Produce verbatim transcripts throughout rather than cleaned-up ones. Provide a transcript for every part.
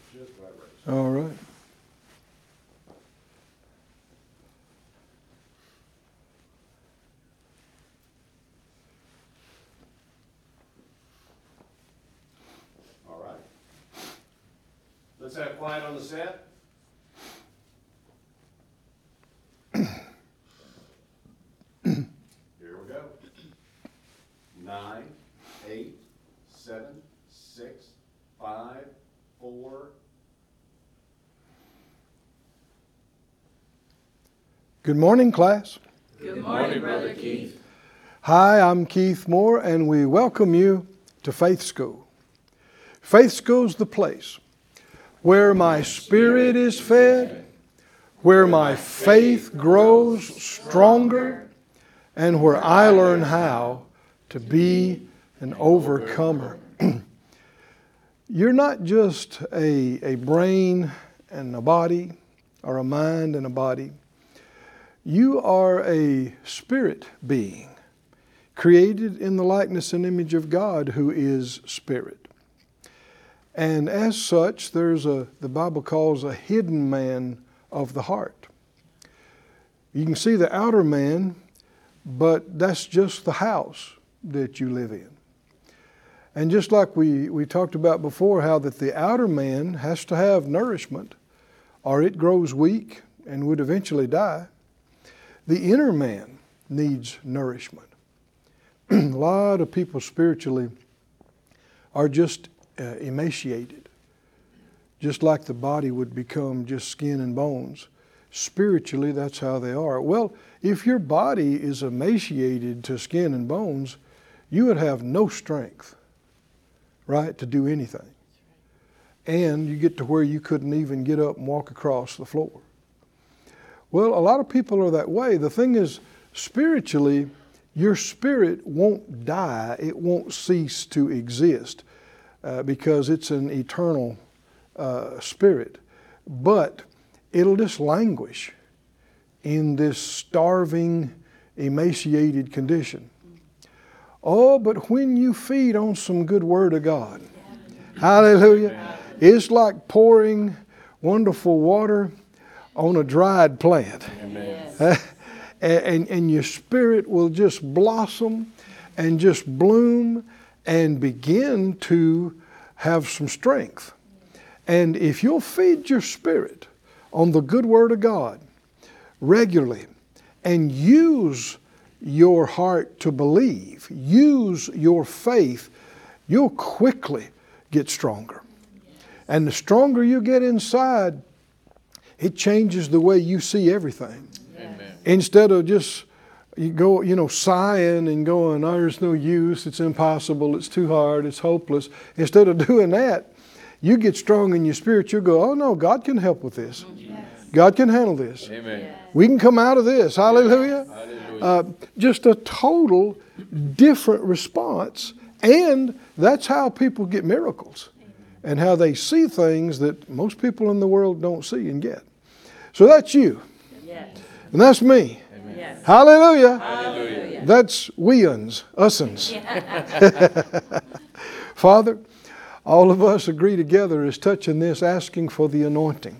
All right. All right. Let's have quiet on the set. Here we go. Nine, eight, seven, six, five, four. Good morning, class. Good morning, Brother Keith. Hi, I'm Keith Moore, and we welcome you to Faith School. Faith School's the place where my spirit is fed, where my faith grows stronger, and where I learn how to be an overcomer. You're not just a, a brain and a body, or a mind and a body. You are a spirit being, created in the likeness and image of God, who is spirit. And as such, there's a, the Bible calls a hidden man of the heart. You can see the outer man, but that's just the house that you live in. And just like we, we talked about before, how that the outer man has to have nourishment, or it grows weak and would eventually die. The inner man needs nourishment. A lot of people spiritually are just uh, emaciated, just like the body would become just skin and bones. Spiritually, that's how they are. Well, if your body is emaciated to skin and bones, you would have no strength, right, to do anything. And you get to where you couldn't even get up and walk across the floor. Well, a lot of people are that way. The thing is, spiritually, your spirit won't die. It won't cease to exist uh, because it's an eternal uh, spirit. But it'll just languish in this starving, emaciated condition. Oh, but when you feed on some good Word of God, yeah. Hallelujah, yeah. It's like pouring wonderful water on a dried plant. Amen. and, and your spirit will just blossom and just bloom and begin to have some strength. And if you'll feed your spirit on the good Word of God regularly and use your heart to believe, use your faith, you'll quickly get stronger. And the stronger you get inside, it changes the way you see everything. Amen. Instead of just you go, you know, sighing and going, oh, there's no use, it's impossible, it's too hard, it's hopeless. Instead of doing that, you get strong in your spirit. You go, oh no, God can help with this. Yes. God can handle this. Amen. Yes. We can come out of this. Hallelujah. Yes. Hallelujah. Uh, just a total different response. And that's how people get miracles. And how they see things that most people in the world don't see and get. So that's you. Yes. And that's me. Yes. Hallelujah. Hallelujah. That's we-uns, us-uns. Yeah. Father, all of us agree together as touching this, asking for the anointing,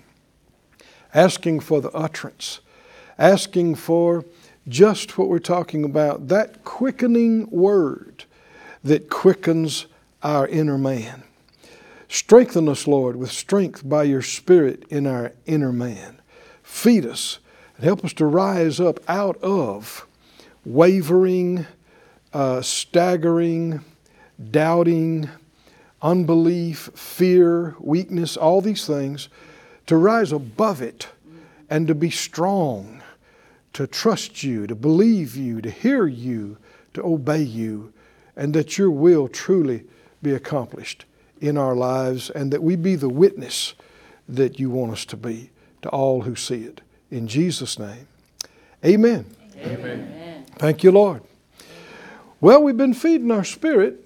asking for the utterance, asking for just what we're talking about, that quickening word that quickens our inner man. Strengthen us, Lord, with strength by your Spirit in our inner man. Feed us and help us to rise up out of wavering, uh, staggering, doubting, unbelief, fear, weakness, all these things, to rise above it and to be strong, to trust you, to believe you, to hear you, to obey you, and that your will truly be accomplished in our lives, and that we be the witness that you want us to be to all who see it. In Jesus' name, amen. Amen. Amen. Thank you, Lord. Well, we've been feeding our spirit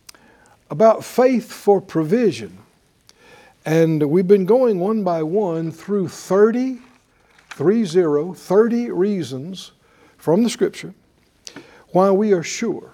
about faith for provision. And we've been going one by one through thirty, three zero, thirty reasons from the Scripture why we are sure,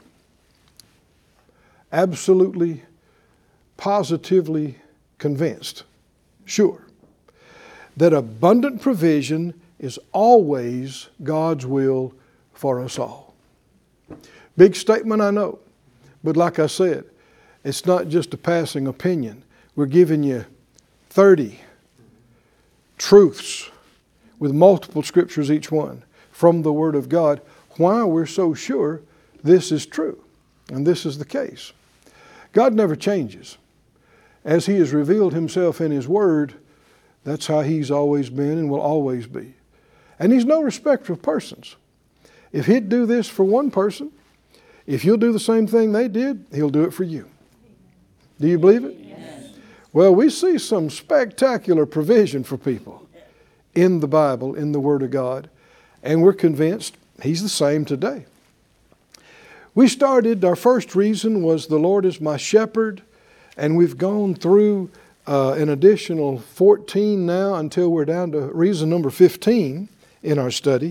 absolutely, positively convinced sure that abundant provision is always God's will for us all. Big statement, I know. But like I said, it's not just a passing opinion. We're giving you thirty truths with multiple scriptures each one from the Word of God, why we're so sure this is true and this is the case. God never changes. As He has revealed Himself in His Word, that's how He's always been and will always be. And He's no respecter of persons. If He'd do this for one person, if you'll do the same thing they did, He'll do it for you. Do you believe it? Yes. Well, we see some spectacular provision for people in the Bible, in the Word of God, and we're convinced He's the same today. We started, our first reason was the Lord is my shepherd, and we've gone through uh, an additional fourteen now until we're down to reason number fifteen in our study.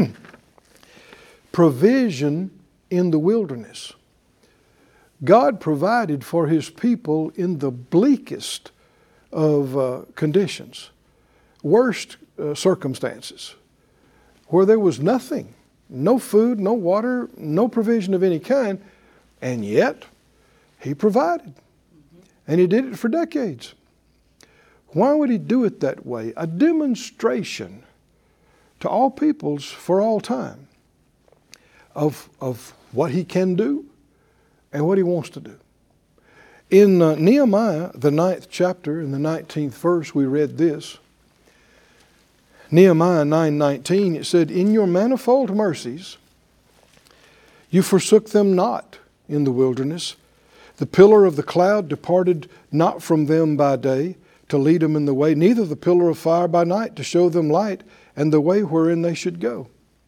Provision in the wilderness. God provided for His people in the bleakest of uh, conditions, worst uh, circumstances, where there was nothing, no food, no water, no provision of any kind, and yet He provided. And He did it for decades. Why would He do it that way? A demonstration to all peoples for all time of, of what He can do and what He wants to do. In uh, Nehemiah, the ninth chapter, in the nineteenth verse, we read this. Nehemiah nine nineteen, it said, "In your manifold mercies, you forsook them not in the wilderness. The pillar of the cloud departed not from them by day to lead them in the way, neither the pillar of fire by night to show them light and the way wherein they should go."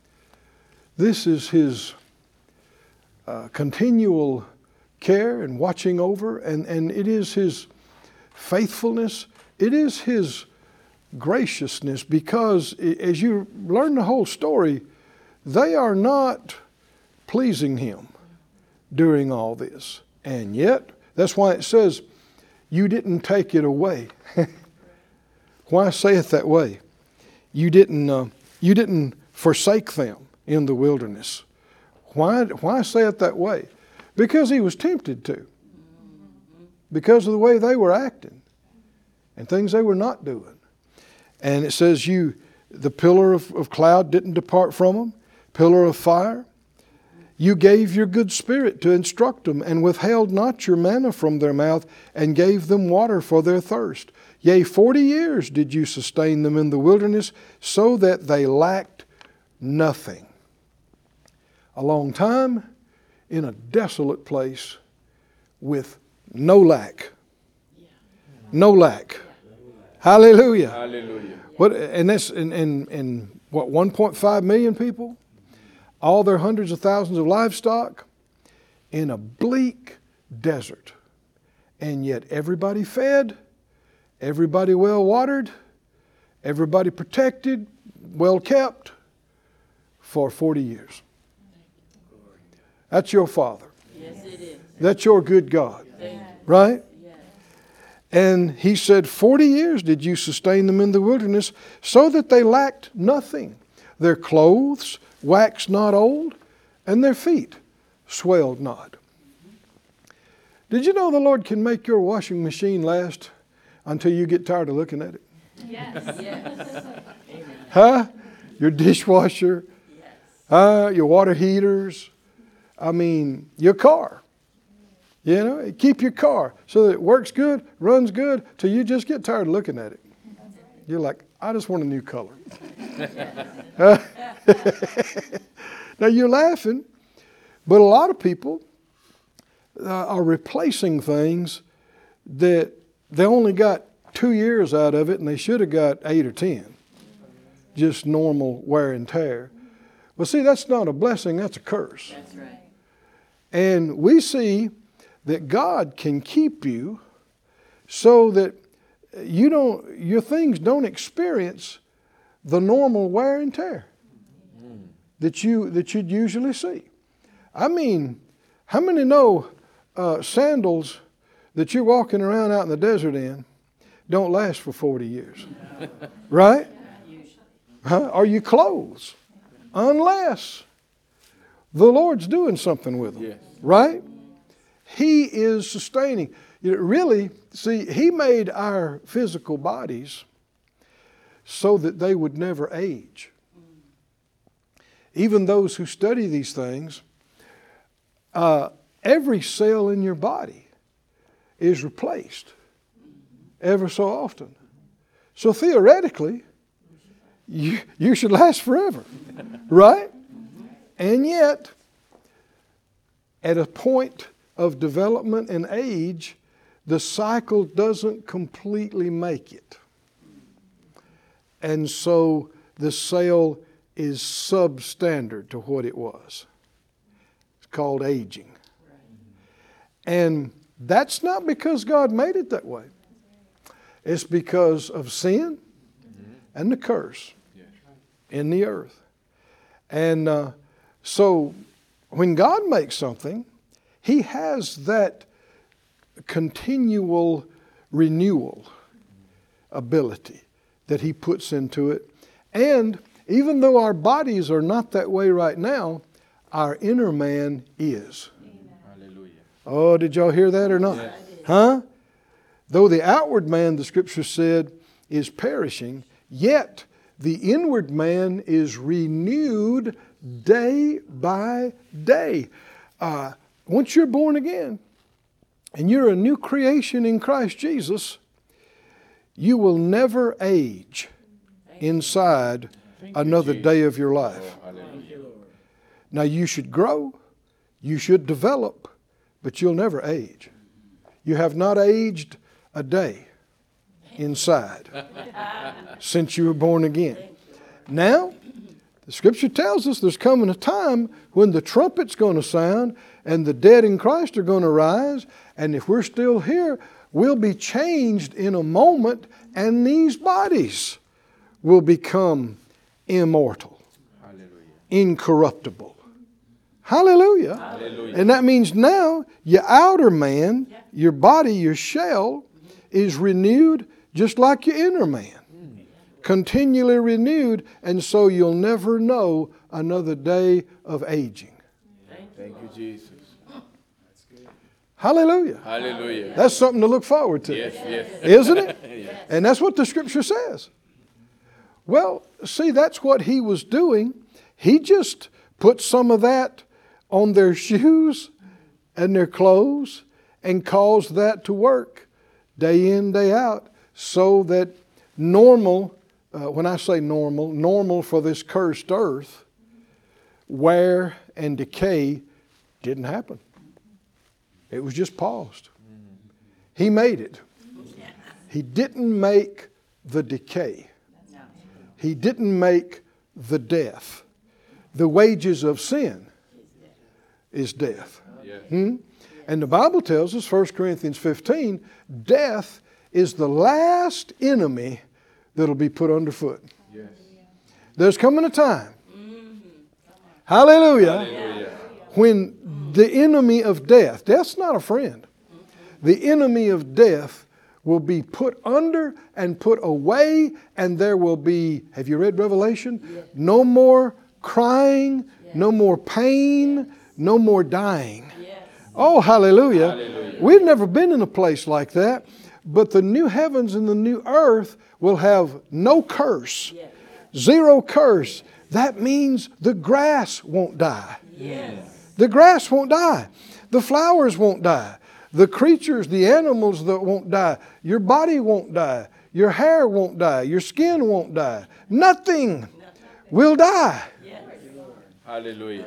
This is His uh, continual care and watching over, and, and it is His faithfulness. It is His graciousness, because as you learn the whole story, they are not pleasing Him during all this. And yet, that's why it says, you didn't take it away. Why say it that way? You didn't, uh, you didn't forsake them in the wilderness. Why, why say it that way? Because He was tempted to. Because of the way they were acting and things they were not doing. And it says you, the pillar of, of cloud didn't depart from them, pillar of fire. You gave your good spirit to instruct them, and withheld not your manna from their mouth, and gave them water for their thirst. Yea, forty years did you sustain them in the wilderness, so that they lacked nothing. A long time in a desolate place with no lack. No lack. Hallelujah. Hallelujah. What, and that's in, in, in what, one point five million people? All their hundreds of thousands of livestock in a bleak desert. And yet everybody fed, everybody well watered, everybody protected, well kept for forty years. That's your Father. Yes, it is. That's your good God. Thank you. Right? Yes. And He said, forty years did you sustain them in the wilderness, so that they lacked nothing. Their clothes waxed not old, and their feet swelled not. Did you know the Lord can make your washing machine last until you get tired of looking at it? Yes. Yes. Huh? Your dishwasher, Yes. uh, your water heaters, I mean, your car. You know, keep your car so that it works good, runs good, till you just get tired of looking at it. You're like, I just want a new color. Uh, now you're laughing, but a lot of people uh, are replacing things that they only got two years out of it, and they should have got eight or ten. Just normal wear and tear. Well, see, that's not a blessing, that's a curse. That's right. And we see that God can keep you so that you don't, your things don't experience the normal wear and tear that you that you'd usually see. I mean, how many know uh, sandals that you're walking around out in the desert in? don't last for forty years. Right? Huh? Are you clothes? Unless the Lord's doing something with them. Yes. Right? He is sustaining. You know, really, see, He made our physical bodies so that they would never age. Even those who study these things, uh, every cell in your body is replaced ever so often. So theoretically, you, you should last forever, right? And yet, at a point of development and age, the cycle doesn't completely make it. And so the cell is substandard to what it was. It's called aging. And that's not because God made it that way. It's because of sin and the curse in the earth. And uh, so when God makes something, He has that continual renewal ability that He puts into it. And even though our bodies are not that way right now, our inner man is. Hallelujah. Oh, did y'all hear that or not? Yes. Huh? Though the outward man, the Scripture said, is perishing, yet the inward man is renewed day by day. Uh, once you're born again and you're a new creation in Christ Jesus, you will never age inside another day of your life. Now you should grow, you should develop, but you'll never age. You have not aged a day inside since you were born again. Now, the Scripture tells us there's coming a time when the trumpet's going to sound and the dead in Christ are going to rise, and if we're still here, we'll be changed in a moment, and these bodies will become immortal, Hallelujah. incorruptible. Hallelujah. Hallelujah. And that means now your outer man, your body, your shell, is renewed just like your inner man. Continually renewed, and so you'll never know another day of aging. Thank you, Jesus. Hallelujah. Hallelujah. That's something to look forward to. Yes, yes. Isn't it? Yes. And that's what the Scripture says. Well, see, that's what He was doing. He just put some of that on their shoes and their clothes and caused that to work day in, day out, so that normal, uh, when I say normal, normal for this cursed earth, wear and decay didn't happen. It was just paused. He made it. He didn't make the decay. He didn't make the death. The wages of sin is death. Yes. Hmm? And the Bible tells us, First Corinthians fifteen, death is the last enemy that'll be put underfoot. Yes. There's coming a time, hallelujah, Hallelujah. when the enemy of death, death's not a friend, the enemy of death will be put under and put away, and there will be, have you read Revelation? No more crying, no more pain, no more dying. Oh, hallelujah. Hallelujah. We've never been in a place like that, but the new heavens and the new earth will have no curse, zero curse. That means the grass won't die. Yes. The grass won't die. The flowers won't die. The creatures, the animals that won't die. Your body won't die. Your hair won't die. Your skin won't die. Nothing will die. Hallelujah.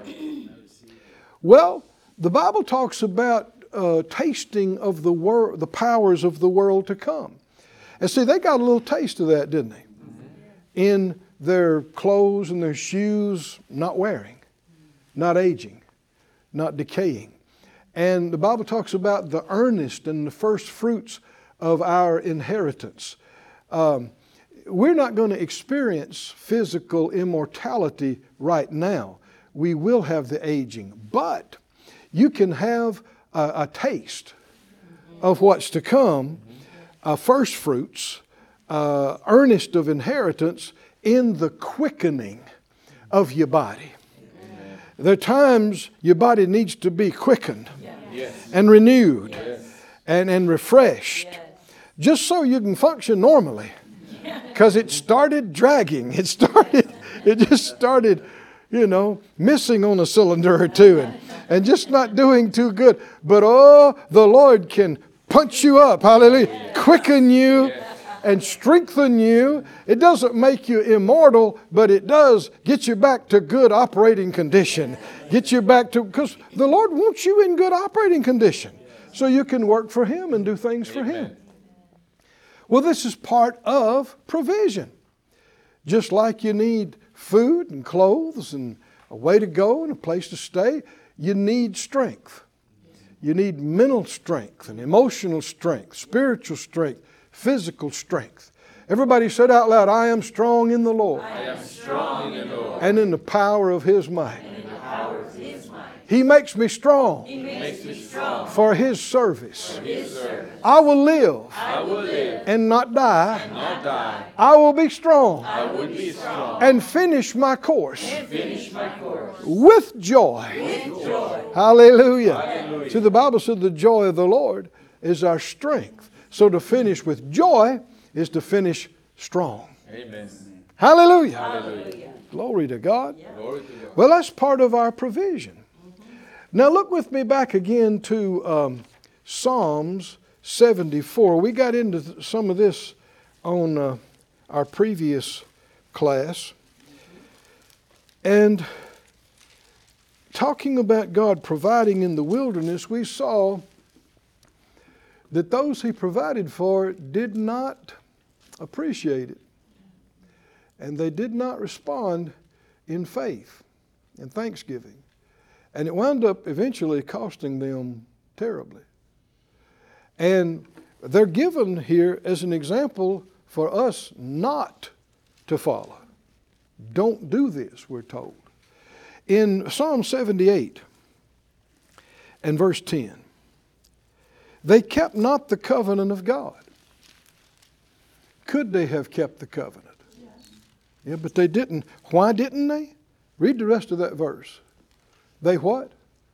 Well, the Bible talks about uh, tasting of the wor- the powers of the world to come. And see, they got a little taste of that, didn't they? In their clothes and their shoes, not wearing, not aging, not decaying. And the Bible talks about the earnest and the first fruits of our inheritance. Um, we're not going to experience physical immortality right now. We will have the aging, but you can have a, a taste of what's to come uh, first fruits, uh, earnest of inheritance in the quickening of your body. Amen. There are times your body needs to be quickened Yes. and renewed Yes. and, and refreshed just so you can function normally. Because it started dragging. It started, it just started, you know, missing on a cylinder or two and, and just not doing too good. But oh, the Lord can punch you up, hallelujah, quicken you and strengthen you. It doesn't make you immortal, but it does get you back to good operating condition. Get you back to, because the Lord wants you in good operating condition so you can work for Him and do things for Him. Well, this is part of provision. Just like you need food and clothes and a way to go and a place to stay, you need strength. You need mental strength and emotional strength, spiritual strength, physical strength. Everybody said out loud, I am strong in the Lord. I am strong in the Lord. And in the power of His might. In the power of His might. He makes me strong. He makes me strong For His service. for His service. I will live I will live and not die. and Not die. I will be strong I would be strong. and finish my course and finish my course with joy. with joy. Hallelujah. Hallelujah. See, the Bible said the joy of the Lord is our strength. So to finish with joy is to finish strong. Amen. Hallelujah. Hallelujah. Glory to God. Glory to God. Well, that's part of our provision. Now look with me back again to um, Psalms seventy-four. We got into th- some of this on uh, our previous class. And talking about God providing in the wilderness, we saw that those He provided for did not appreciate it. And they did not respond in faith and thanksgiving. And it wound up eventually costing them terribly. And they're given here as an example for us not to follow. Don't do this, we're told. In Psalm seventy-eight and verse ten, they kept not the covenant of God. Could they have kept the covenant? Yes. Yeah, but they didn't. Why didn't they? Read the rest of that verse. They what?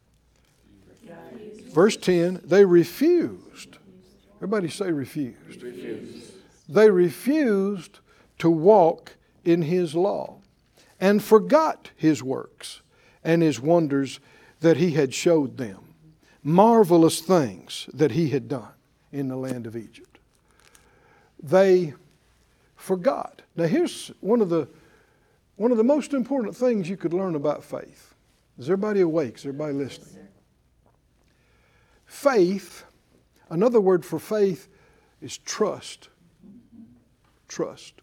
Verse ten, they refused. Everybody say refused. Refuse. They refused to walk in His law and forgot His works and His wonders that He had showed them. Marvelous things that He had done in the land of Egypt. They forgot. Now here's one of the one of the most important things you could learn about faith. Is everybody awake? Is everybody listening? Yes, Faith, another word for faith is trust. Trust.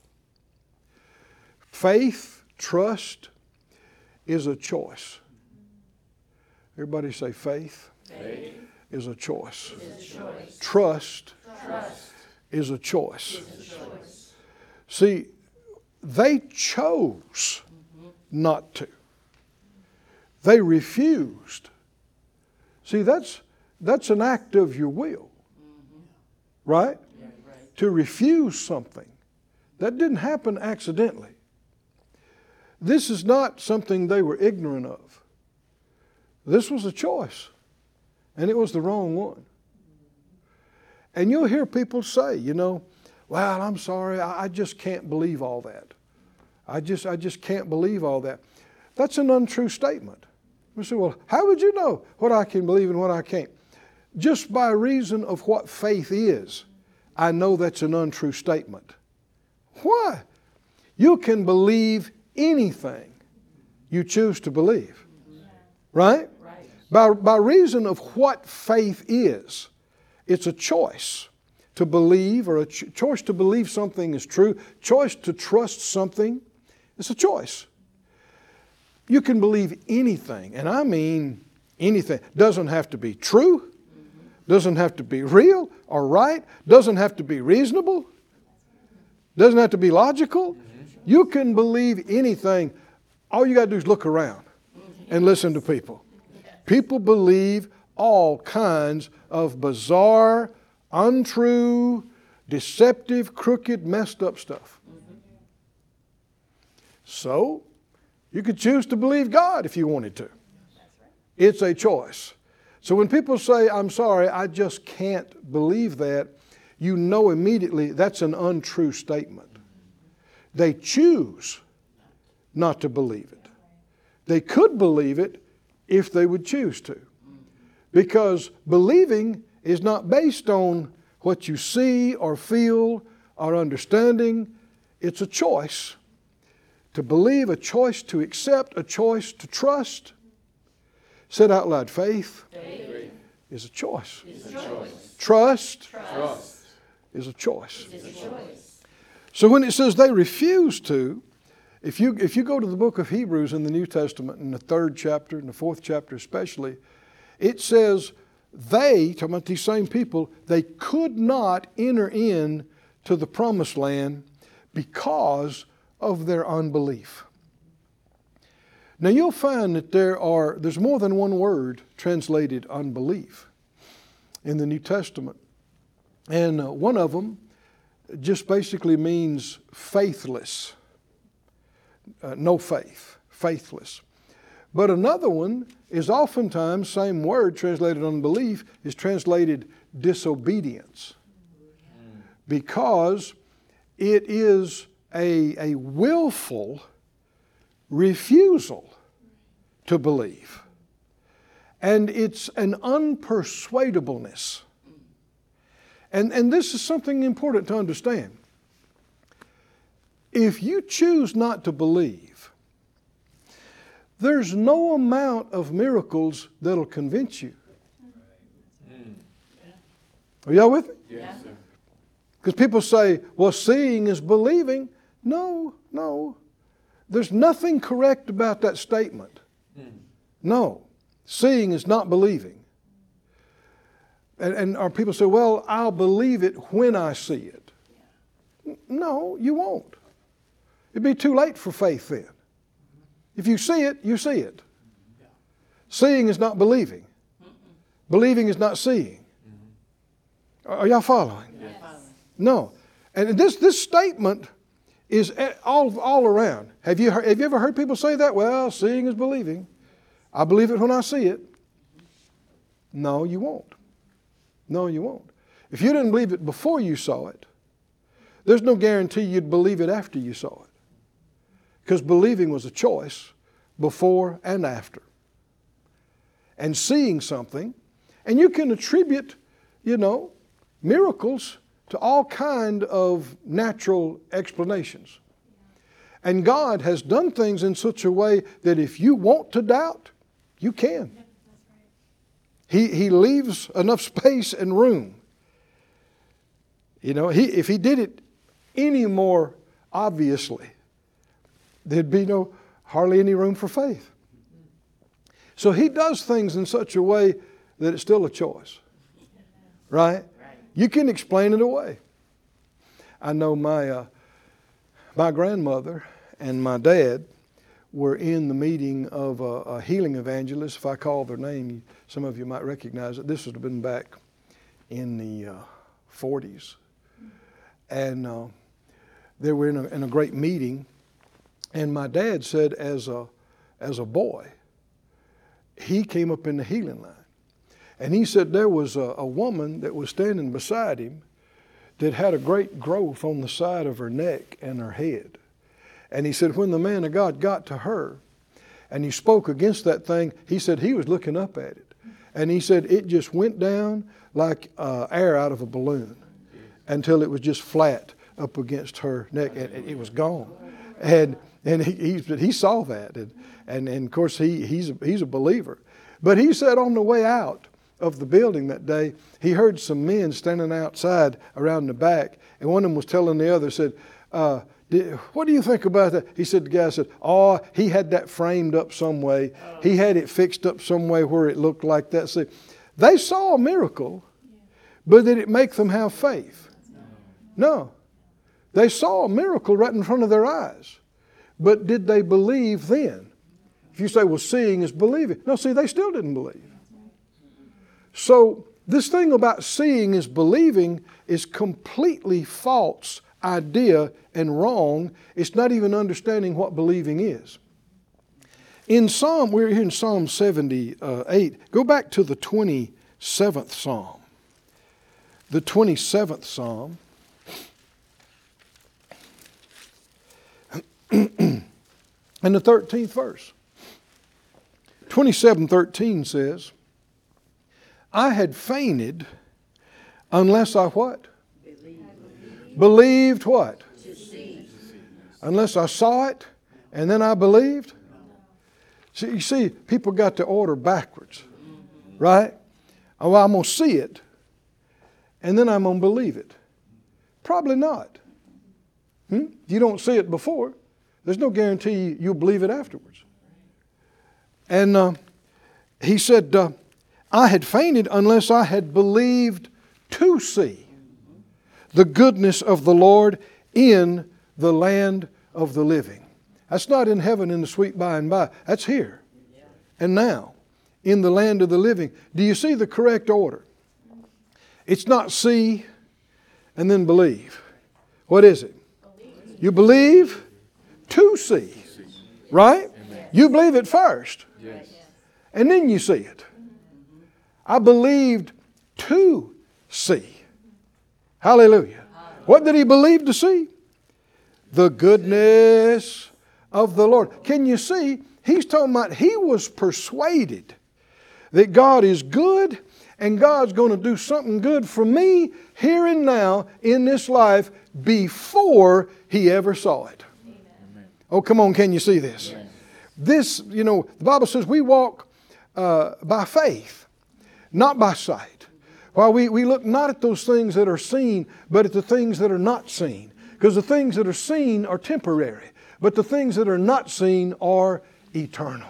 Faith, trust is a choice. Everybody say faith, Faith is a choice. is a choice. Trust Trust is a choice. is a choice. See, they chose not to. They refused. See, that's that's an act of your will. Right? Yeah, right. To refuse something. That didn't happen accidentally. This is not something they were ignorant of. This was a choice. And it was the wrong one. And you'll hear people say, you know, well, I'm sorry, I I just can't believe all that. I just I just can't believe all that. That's an untrue statement. We say, well, how would you know what I can believe and what I can't? Just by reason of what faith is, I know that's an untrue statement. Why? You can believe anything you choose to believe. Right? Right. By, by reason of what faith is, it's a choice to believe, or a ch- choice to believe something is true, choice to trust something. It's a choice. You can believe anything, and I mean anything. Doesn't have to be true, doesn't have to be real or right, doesn't have to be reasonable, doesn't have to be logical. You can believe anything. All you got to do is look around and listen to people. People believe all kinds of bizarre, untrue, deceptive, crooked, messed up stuff. So, you could choose to believe God if you wanted to. It's a choice. So when people say, I'm sorry, I just can't believe that, you know immediately that's an untrue statement. They choose not to believe it. They could believe it if they would choose to. Because believing is not based on what you see or feel or understanding. It's a choice to believe, a choice to accept, a choice to trust. Said out loud, faith, Faith is a choice. is a choice. Trust Trust is a choice. is a choice. So when it says they refuse to, if you if you go to the book of Hebrews in the New Testament, in the third chapter, in the fourth chapter especially, it says they, talking about these same people, they could not enter in to the promised land because of their unbelief. Now you'll find that there are, there's more than one word translated unbelief in the New Testament. And uh, one of them just basically means faithless. Uh, no faith, faithless. But another one is oftentimes, same word translated unbelief, is translated disobedience. Because it is a, a willful refusal to believe. And it's an unpersuadableness. And, and this is something important to understand. If you choose not to believe, there's no amount of miracles that'll convince you. Are y'all with me? Yes, sir. Because people say, well, seeing is believing. No, no. There's nothing correct about that statement. No. Seeing is not believing. And, and our people say, well, I'll believe it when I see it. No, you won't. It'd be too late for faith then. If you see it, you see it. Seeing is not believing. Believing is not seeing. Are y'all following? Yes. No. And this, this statement is all, all around. Have you, heard, have you ever heard people say that? Well, seeing is believing. I believe it when I see it. No, you won't. No, you won't. If you didn't believe it before you saw it, there's no guarantee you'd believe it after you saw it. Because believing was a choice before and after. And seeing something, and you can attribute, you know, miracles to all kind of natural explanations. And God has done things in such a way that if you want to doubt, you can. He, he leaves enough space and room. You know, he, if he did it any more obviously, there'd be no hardly any room for faith. So he does things in such a way that it's still a choice. Right? You can explain it away. I know my uh, my grandmother and my dad were in the meeting of a, a healing evangelist. If I call their name, some of you might recognize it. This would have been back in the uh, forties. And uh, they were in a, in a great meeting. And my dad said as a, as a boy, he came up in the healing line. And he said there was a, a woman that was standing beside him that had a great growth on the side of her neck and her head. And he said when the man of God got to her and he spoke against that thing, he said he was looking up at it. And he said it just went down like uh, air out of a balloon until it was just flat up against her neck and it was gone. And and he he, he saw that. And, and, and of course he, he's, a, he's a believer. But he said on the way out of the building that day, he heard some men standing outside around the back, and one of them was telling the other, said, uh, did, what do you think about that? He said, the guy said, oh, he had that framed up some way. He had it fixed up some way where it looked like that. See, they saw a miracle, but did it make them have faith? No. They saw a miracle right in front of their eyes, but did they believe then? If you say, well, seeing is believing. No, see, they still didn't believe. So this thing about seeing is believing is completely false idea and wrong. It's not even understanding what believing is. In Psalm, we're here in Psalm seventy-eight. Go back to the twenty-seventh Psalm. The twenty-seventh Psalm. And the thirteenth verse. twenty-seven thirteen says, I had fainted unless I what? Believed, believed what? To see. Unless I saw it and then I believed. See, you see, people got the order backwards. Right? Oh, well, I'm going to see it and then I'm going to believe it. Probably not. Hmm? You don't see it before. There's no guarantee you'll believe it afterwards. And uh, he said, uh, I had fainted unless I had believed to see the goodness of the Lord in the land of the living. That's not in heaven in the sweet by and by. That's here and now in the land of the living. Do you see the correct order? It's not see and then believe. What is it? You believe to see. Right? You believe it first. And then you see it. I believed to see. Hallelujah. What did he believe to see? The goodness of the Lord. Can you see? He's talking about he was persuaded that God is good and God's going to do something good for me here and now in this life before he ever saw it. Amen. Oh, come on, can you see this? Amen. This, you know, the Bible says we walk uh, by faith, not by sight. While we, we look not at those things that are seen, but at the things that are not seen. Because the things that are seen are temporary, but the things that are not seen are eternal.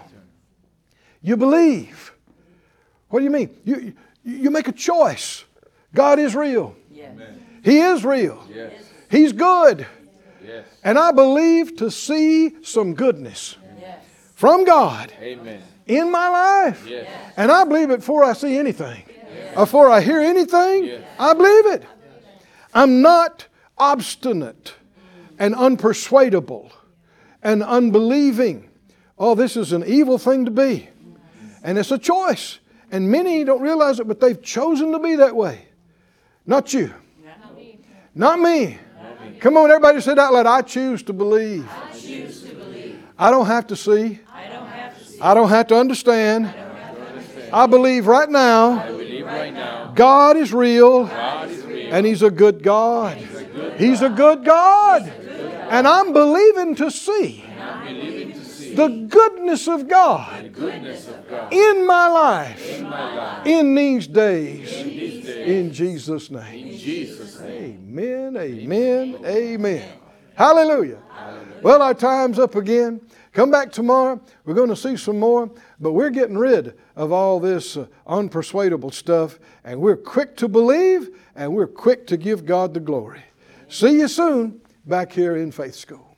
You believe. What do you mean? You, you make a choice. God is real. Yes. He is real. Yes. He's good. Yes. And I believe to see some goodness Yes. from God Amen. in my life. Yes. And I believe it before I see anything. Before I hear anything, Yes. I believe it. I'm not obstinate and unpersuadable and unbelieving. Oh, this is an evil thing to be. And it's a choice. And many don't realize it, but they've chosen to be that way. Not you. Not me. Not me. Come on, everybody say it out loud. I choose to believe. I choose to believe. I don't have to see. I don't have to see. I don't have to understand. I don't have to understand. I believe right now I believe right now God is real God is real. and He's a good God. He's a good God. And I'm believing to see I'm believing to see the goodness of God the goodness of God in my life in my life in these days. these days. In Jesus' name. In Jesus' name. Amen, amen, amen. Hallelujah. Well, our time's up again. Come back tomorrow. We're going to see some more. But we're getting rid of all this uh, unpersuadable stuff. And we're quick to believe and we're quick to give God the glory. See you soon back here in Faith School.